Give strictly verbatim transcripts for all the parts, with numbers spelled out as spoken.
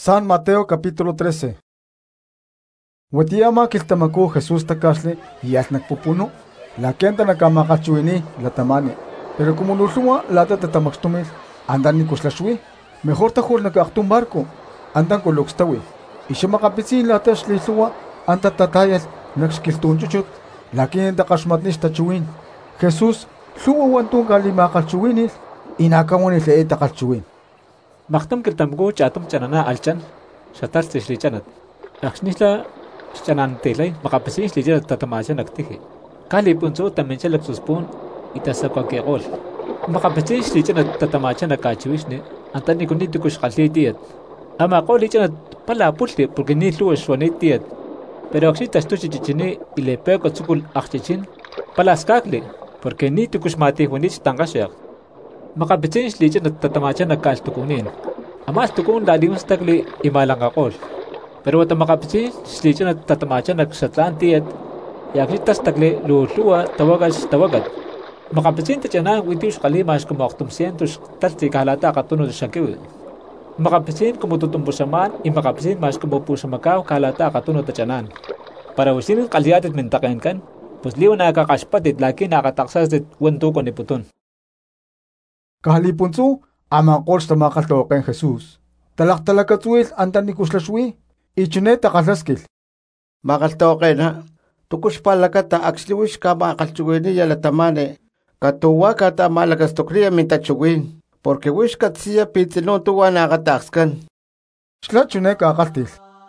San Mateo capítulo trece. Watiama kiltamaku Jesús takasle y asnakpupuno, la kenta nakamakachuini la tamane. Pero como lulua la tata tamaxtumil, andan ni kuslashwi, mejor tajul nakaktum barco, andan con luxtawi. Y shamakapitsin la tashli lua, anta tatayas nakskiltunchuchut, la kenta kashmatnista chuin. Jesús, lua wantun kalimakachuinil, y nakawanil le etakachuin. Maktam kiltamgu chatum chanana alchan, shatar tislichanat. Aksnisla chanan telay, makapasin slichanat tatamachan aktiki. Kali punso tamincha laksuspun, itasakwa kegol. Makapasin slichanat tatamachan akachuishne, antani kunitukush kalitiat. Ama ko lichanat pala pulti, porque ni luwa shwanitiat. Pero aksitas tuchichichini, ile peko tsukul akchichin, pala skakli, porque ni tukush mati hunich tangasyak. Makapitin slichan at tatamachan nagkaltukunin. Amas tukun lalimas tagli imalang akol. Pero wata makapitin slichan at tatamachan nagsatlantiat, yakitas tagli luluwa tawagas tawagad. Makapitin tatyana witius kalimas kumaktum sientos talti kahalata katunod sa kiwi. Makapitin kumututumbusaman, imakapitin mas kumupusamakaw kahalata katunod tatyanan. Para usinin kaliatit mintakain kan, pues liwa nakakaspatit laki nakataksas wanto ko ni putun. Kahalipunso, ama kols tamakatoken Jesús. Talaktalakatsuil antan ni kuslashwi, ichune takalaskil. Makaltoken ha, tukus palakata aksliwish kama akalchuwini yalatamane, katuwa kata malakastokriya mintachuwin, porque wish katsiya pitilon tuwa nakatakskan. Shlachune kakaltil.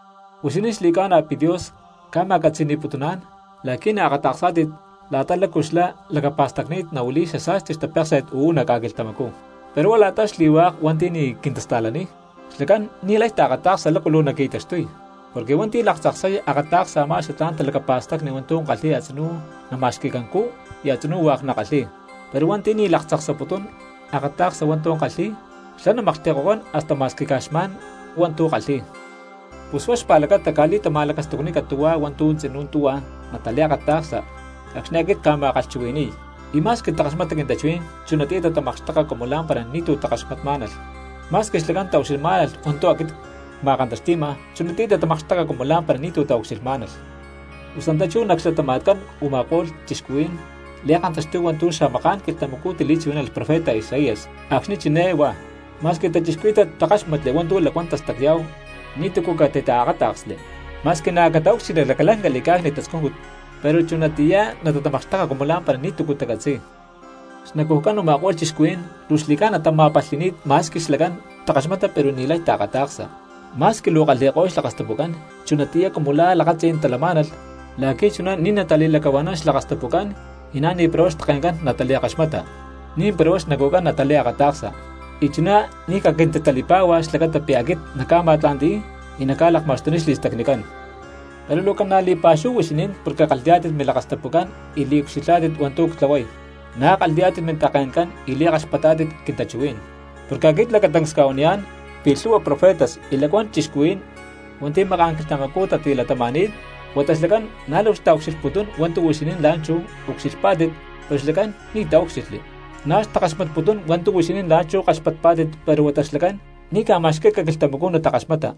Usinis likana pidios, kama katsiniputunan, lakin akataksatit, la tala kusla lagapastaknit na uli sa sastis tapakset uu nakagiltamaku. Pero wala tas liwak wanti ni kintastalani. Slakan nilay takatak sa lakulo nakitastoy. Porque wanti laksaksay akatak sa mga satan talagapastak ni wantong kali at sinu na maskikan ko y at sinu wak na kali. Pero wanti ni laksak sa puton akatak sa wantong kali siya na maktikokon hasta maskikasman wantong kali. Puswas palakat takali tamalakas tukuni katuwa wantong sinuntuwa natali akatak sa Aksnagit kama kalchuini. Imas que takasmat ang intachuin, chunatita tamakstaka kumulang para nito takasmat manal. Mas que slagan tausil manal, unto akit makantastima, chunatita tamakstaka kumulang para nito tausil manal. Usantachu nagsatamatkan umakol chiskuin, liakan tastuan tu sa makan kitamuku tilichun al profeta Isaías. Aksni chinewa, mas que tachiskuita takasmat le wantu la kwantas takyaw, nito ko katita akataksle. Mas que nakatauk sila lakalang galikak ni taskungut. Pero chunatiya natatamakstaka kumulang para nito kutagatsi. Snakukan umakol chiskuin, luslikan at mapaslinit mas kislagan takasmata pero nilay takataksa. Mas kilokal dekoy lakastapukan, chunatiya kumula lakatsin talamanal, laki chuna ni natali lakawanas lakastapukan, inani pros takangan natali akasmata. Ni pros nakukan natali akataksa. Ichuna ni kakintatalipawas lakatapiagit nakamatandi, inakalak mastunis listaknikan. Pero lukan na lipasu wisinin porque kaldiatit milakastapukan iliuk silatit wantuk tlaway. Na kaldiatit mintakainkan iliakas patatit kintachuin. Porque agit lakatangs kaunian pilsuwa profetas ilakwan chiskuin wanti makangkitamaku tatila tamanid watas lakan nalaus tauksilputun wantu wisinin lancho uksilpatit pero lakan ni tauksisli. Nas takasmat putun wantu wisinin lancho kaspatpatit pero watas lakan ni kamaske kakiltamaku na takasmata.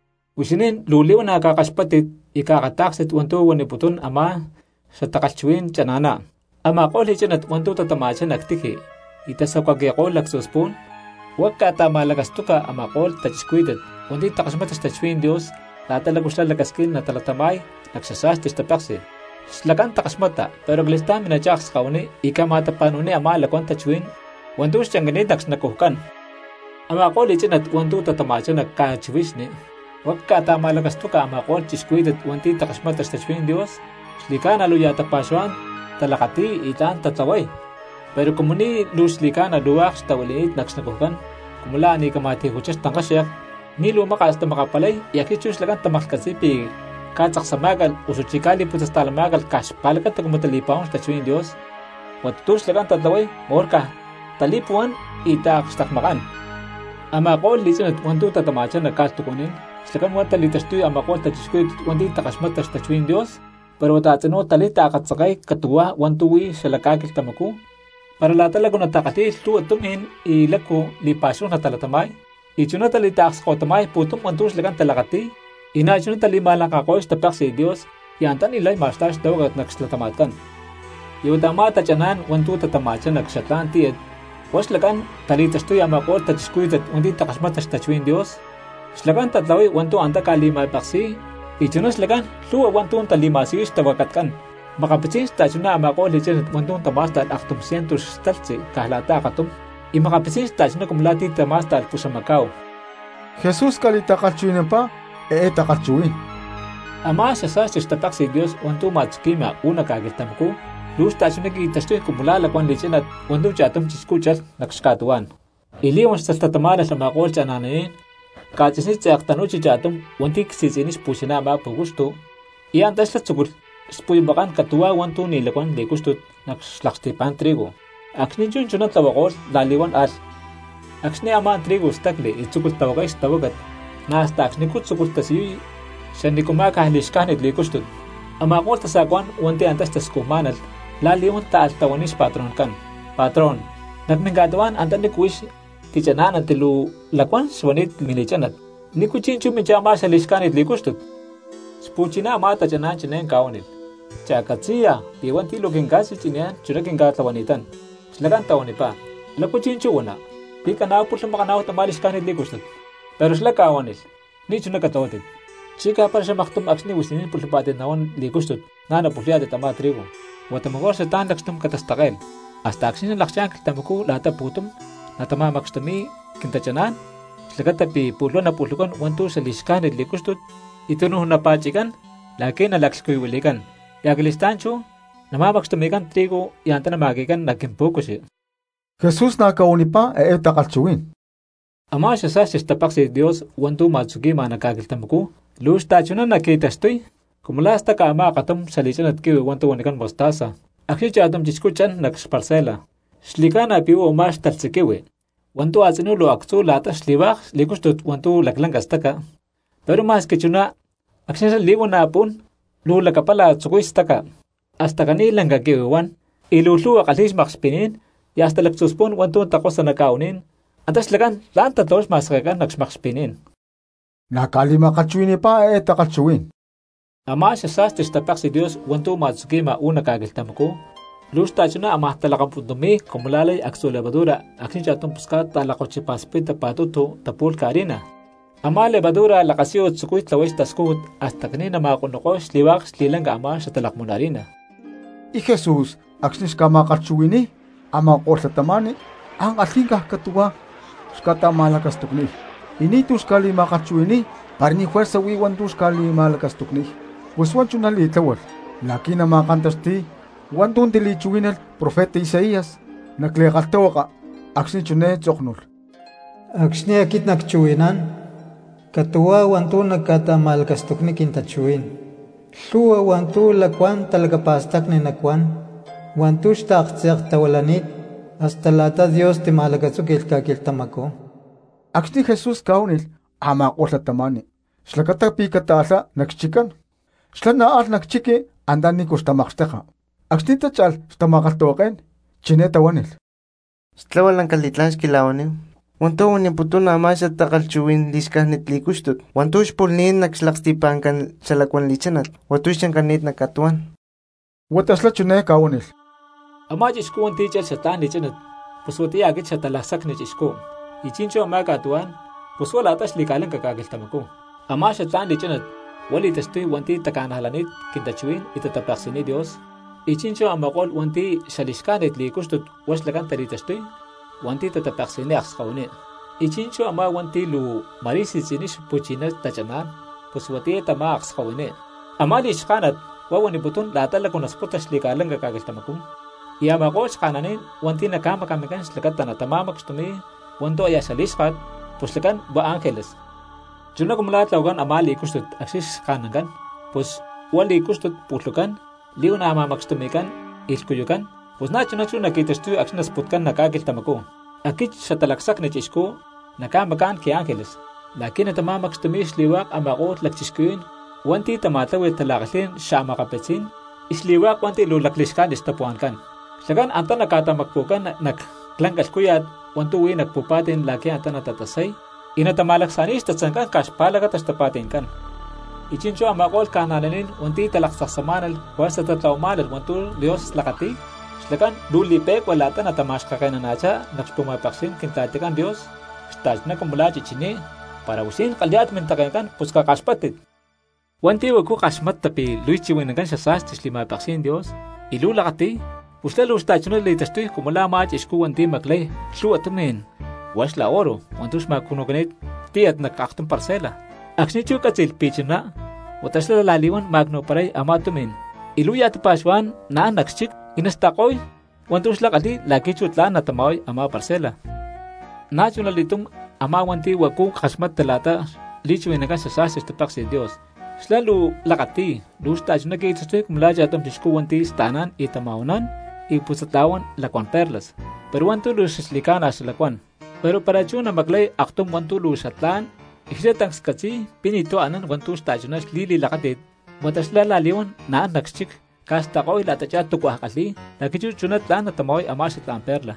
Usinin luliw na kakaspatit ikakataksit wanto waniputun ama sa takalchuin chanana. Ama ko lichan at wanto tatamachan naktiki. Itasakwagyakol laksuspun. Huwag ka tamalagastuka ama kol tachiskuidat. Wanti takasmatas tachuin Diyos. Latalagusla lagaskil na talatamay nagsasastis tapaksi. Slakan takasmata pero glista minachaks kauni ikamatapanuni ama lakon tachuin. Wanto siyang ganitaks nakuhkan. Ama ko lichan at wanto tatamachan nagkachuisni. Wag ka tamalagas to ka amakol chiskuidat wanti takasmatas tachuin Diyos. Slikan aluyata pasuan talakati itan tatlaway. Pero kumuni lus likan aluwak sa tawalinit nagsnakukan. Kumula ni kamati huchas tangkasyak. Ni lumakas na makapalay yakichus lagan tamakasipi katsak sa magal usuchikali putas talamagal kas palakat tagumatalipaon sa tachuin Diyos. Watutus lagan tatlaway morka talipuan itakastakmakan. Amakol lisan at wanto tatamachan nagkastukunin. Slakan wata litastoy amakol tachiskuit wanti takasmatas tachuin Diyos. Pero wata atino talita akatsakay katuwa wantuwi sa lakakil tamaku. Para latalago na takati tu atumin ilako lipaso na talatamay. Ichuna tali taxqotamay putum wantus lagan talakati. Inachuna tali malakakoy tapaqsi Dios yantan ilay mastash dawagat nakslatamatan. Yutama tachanan wantu tatamachan nakshatlan tiet. Was lagan talitastoy amakol tachskuitat undi takasmatas tachwin Dios. Slagan tatlawi wantu anta kalima paksi. Ichunas lagan luwa wantu talimasis tawakatkan. Makapitsis tachuna amakol lichan wantu tamasta aktum cientos taltsi kahlata katum. Y makapitsis tachuna kumlati tamasta pusamakaw. Jesús kalitakatchuin pa e takatchuin. Ama sasas tapaksi Dios wantu matskima una kagiltamku. Luz tachuna ki tastoy kumulala kwan lichanat wantu chatum chiskuchal nakskatuan. Iliwan tatamala sa makol chananayin. Kachisit sa aktanuchi chatum wanti kisisinis pusina ma pugusto. Iyan taslat sugul spuibakan katuwa wantu nilakwan likustut nakslakstipan trigo. Aksni chun chunat tawakol laliwan al. Aksni ama trigo stakli itsugul tawagay tawagat. Nasta aksni kut sugul tasiyoy siya ni kumakahilishkanit likustut. Amakol tasakwan wanti antas taskumanal laliwan taal tawanis patron kan. Patron, nagningatawan antan ni kuis tichanan ang tilu lakwan swanit milichanat. Ni kuchinchu michama sa lishkanit likustut. Spuchina ama tachanan chinayin kawanil. Chakatsiya, diwan tilo kingkasi chinayan chunaking katawanitan. Slagan tawanipa. Lakuchinchu wana. Di ka naupul na makanaw tamalishkanit likustut. Pero sila kawanil. Ni chunakatawatit. Chika para sa maktum aksni wisinin pulpatin nawan likustut. Nana pulyat ama trigo. Watamagor sa tan lakstum katastakil. Hasta aksini laksyan kiltamuku lata putum. Natama makstami kintachanan. Slagatapi pulo na pulukon wantu sa lishkanit likustut. Ito nung napachikan. Laki na lakskoy-wilikan. Yagilistancho. Namamakstamikan trigo yanta na magikan nagkimpukusi. Jesús nakaunipa e takatchuin. Ama siya sa sistapak si Dios wantu matsugi ma nakagiltamuku. Luz tachuna nakitastoy. Kumulasta ka ama katum sa lichan at kiwi wantu wanikan mostasa. Aksyo chatum chiskuchan naksparsela. Slikan apiwo umas talsikiwi. Wantu atsinulo aktsu lata slibak likustut wantu laklang kastaka. Pero mas kichuna aksyo sa liwo na apun lula kapala tsukuistaka. Hasta kanilang gagiwiwan. Ilulu akalis makspinin. Y hasta laksuspun wantu takos na nakaunin. Antas lagan laan tatlos masakakan naksmakspinin. Nakalima katchuin pa e takatchuin. Ama siya sa tistapak si Dios wantu matsugi mauna kagiltamuku. Luz tachuna ama talakang pundumi kumulalay akso levadura aksin chatong puskat talakochi paspin tapatuto tapul karina. Ama levadura lakasyo tsukuit lawais taskut hasta kanina makunokos liwak slilang ka ama sa talakmunarina. Y Jesús aksnis kama katchuini ama korsatamani ang atlingkah katuwa skata malakas tukni. Initus kali makatchuini parni fuerza wiwantus kali malakas tukni. Pues wanchu nalitawal laki na makantasti wantun tilichuinal profeta Isaías naklekaltawaka aksni chune tsoknul. Aksni akit nakchuinan katuwa wantu nagkata malakas tukni kintachuin. Luwa wantu lakwan talagapastak ni nakwan wantu shtaktsiak tawalanit hasta lata Dios ti malagatsukil kakiltamako. Aksni Jesús kaunil ama korsatamani shlakata pikatala nakchikan. Slana al nakchiki andani kustamaksteka. Aksni tachal stamakatoken chineta wanil. Stlawalan kalitlanski lawanin. Wanto wani putuna amasa takalchuin liskanit likustut. Wantush pulnin nakslakstipankan salakwan lichanat. Watushan kanit nakatuan. Watasla chune kaunil. Ama jisku wanti chal satan lichanat. Puswati agit sa talasak ni jisku. Ichincho ama katuan. Puswala atas likalang kakagiltamako. Ama satan lichanat. Wali tastoy wanti takanahalanit kintachuin itatapaksini Dios. Ichincho amakol wanti saliskanit likustut waslakan taritastoy. Wanti tatapaksini akskauni. Ichincho ama wanti lu marisisinis puchinas tachanan. Puswati tama akskauni. Ama lishkanat wawani butun latalakunasputas likalang kakagiltamakum. Iyamakol skananin wanti nakamakamikan slakat tanatamamaksumi wanto ayasaliskat puslakan ba angeles. Juna kumulat laugan amali kustut aksis kanangan, pues wali kustut putlukan, liu na amamakstumikan, ilkuyukan, pues na chuna chuna kitastu aksinas putkan nakagiltamako. Akit sa talaksak na chisku, nakamakan ki angeles. Lakin na tamamakstumis liwak amakot lakchiskuyun, wanti tamatawit talakasin siya makapetsin, isliwak wanti lulakliskan istapuan kan. Sagan anta nakatamakpukan naklangkas kuyat, wantuwi nagpupatin laki anta natatasay, inatamalaksanis tatsankan kaxpalaga taxtapatinkan. Ichincho amaqol kanalanin wanti talaqsaqsamanal wasa tatlaumalal wantu Dios lakati slakan dulipek walatan atamashqaqaynanacha naqspumapaqsin kintatikan Dios stachna kumulachi chini para usin qalyat mintaqaykan puska qaxpatit wanti waku qaxmat tapi luichiwinakan shasas tishlimapaqsin Dios ilu lakati usla lustachno leitastoy kumula mach isku wanti maklay luatumin washla oro wantus makunuganit tiat nakaqtum parcela Aksnichu katil pichina, watashla laliwan magno paray amatumin. Iluya tapashwan na nakchik inastakoy, wantus lakati lakichutla na tamaoy ama parcela. Nationalitum ama wanti waku kasmat talata lichu inaga sa sasas tapak si Dios. Slalu lakati, lus tayo na kitsastoy kumulaja atom disku wanti stanan itamaunan, ipusatawan lakwan perlas. Pero wantu lus slikana sa lakwan. Pero para chuna maglay aktum wantu lus atlan, Iksatang skatsi pinito anan wantus tajunas lili lakatit watasla laliwan na nakchik kasta ko ilatacha tukwa kali nakichu chunat lan natamoy ama sitlan perla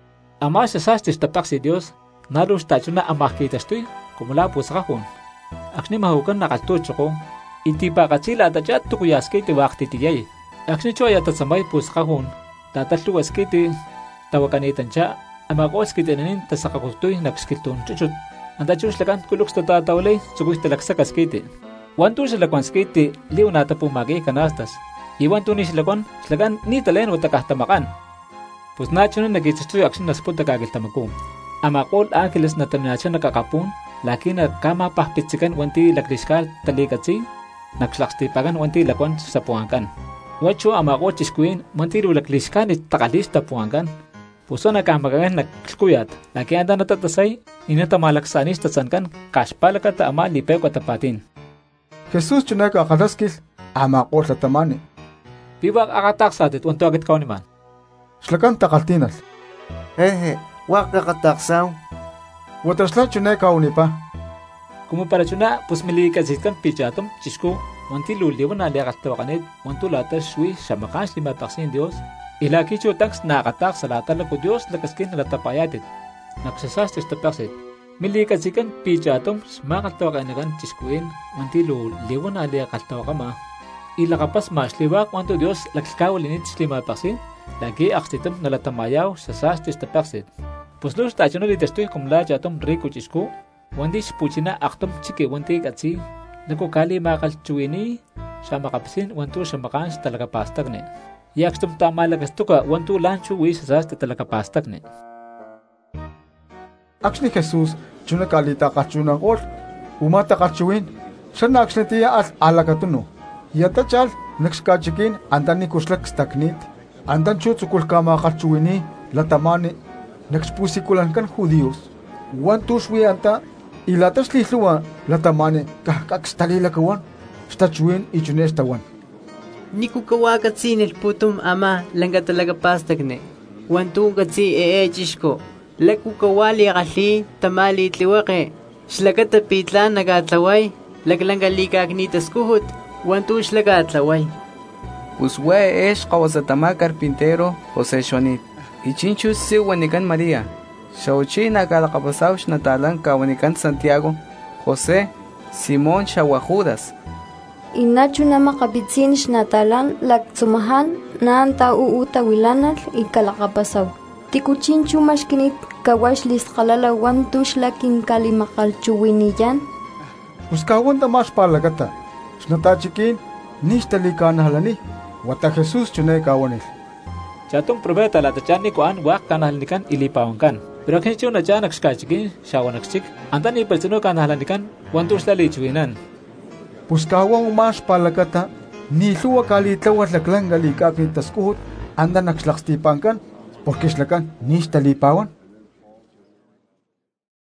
ama sa sastis tapak si Dios nalus tajuna amakitastoy kumula pusakakon aksni mahukan nakaltuchoko itipa katsila atacha tukuyaskay ti wakti tiyay aksni choya tatsamay pusakakon tatalluwaskay ti tawakanitan siya amakos kitinanin tasakakustoy nakskilton chuchut Andachus lakan kulux tatatawlay suguy talaksakas kiti. Wantu silakwan skiti liw nata pumagi kanastas. Iwan tu ni silakwan silakan ni talen watakahamakan. Pues nacho na nagitsastoy aksin nasput nakagiltamakum. Amakol angeles na tanyacha nakakapun laki na kama pahpitsikan wanti lakriskal talikatsi nakslakstipagan wanti lakwan sa puangkan. Wacho amakol chiskuin wanti lakriskan itakalis tapuangkan. Puso nakamagagan nagkuyat, laki anda natatasay, inatamalaksanis tatsankan, kaspalaka ta ama lipay ko tapatin. Jesus chunaka akadaskil, ama ko sa tamani. Bibak akataksatit, wanto agit kao niman. Slakan takaltinas. Hehe, wak nakataksaw. Watasla chunaka unipa. Kumupara chuna, pus milikazit kan pichatom, chisku, wanti luliwan na liakatawakanit, wanto latas sui, samakans lima paksin Dios, Ilakicho tanks nakatak sa latala ko Diyos lakaskin na latapayatit. Naksasastis tapaksit. Milikasikan pichatom smakaltawa kainagan chiskuin. Mantilo liwan alia kaltawa kama. Ilakapas masliwak wanto Diyos lakikawalinit slima paksin. Lagi aksitom na latamayaw sa sastis tapaksit. Puslus tacho na litestoy kumla chatom riko chisku. Wandi sipuchina aktom chiki wanti katsi. Nakukali makalchuini sa makapsin wanto sa makans talaga pastagne. Yakstum tamalagas-tuka wantu lanchu wisasas tatalakapastakne. Aksni Jesus chunakalita kachuna gol umata kachuin sana aksni tiya as alakatuno yata chal nexkachikin andani kuslak staknit andan chutsukul kama kachuini latamani nexpusikulan kan judíos wantu shwi anta ilatas lihluwa latamani kahkakstalilakawan stachuin ichunestawan Niku kawa katsi nil putum ama langa talaga pastakne. Wantu katsi ee chishko. Laku kawali akali tamali tliwake. Shlakata pitlan nagatlaway. Laglanga likagnitas kuhut. Wantu shlagatlaway. Uswe esh kawasatama carpintero Jose Shonit. Ichinchu si wanikan María. Shauchi nagalakapasaw natalan kawanikan Santiago. Jose Simón Shawajudas. Inachu na makabitsin natalan lagtsumahan na ang tauutawilanal ikalakapasaw. Tikuchinchu mashkinit kawash liskalalawan tushlakin kalimakalchuwiniyan. Uskawan tamas palagata. Snatachikin nistalikan halani. Wata Jesus chunay kawanil. Chatong probeta latachan ni kuan wak kanahalikan ilipawankan. Pero kinchu na dyan nakskachikin siyawan naksik. Antan ipalsino kanahalikan wantus lalichuinan. Puskawang umas palagata, niluwa kalitawat laklang galikakit taskuhut, anda nakslakstipan kan, porque slakan nistalipawan.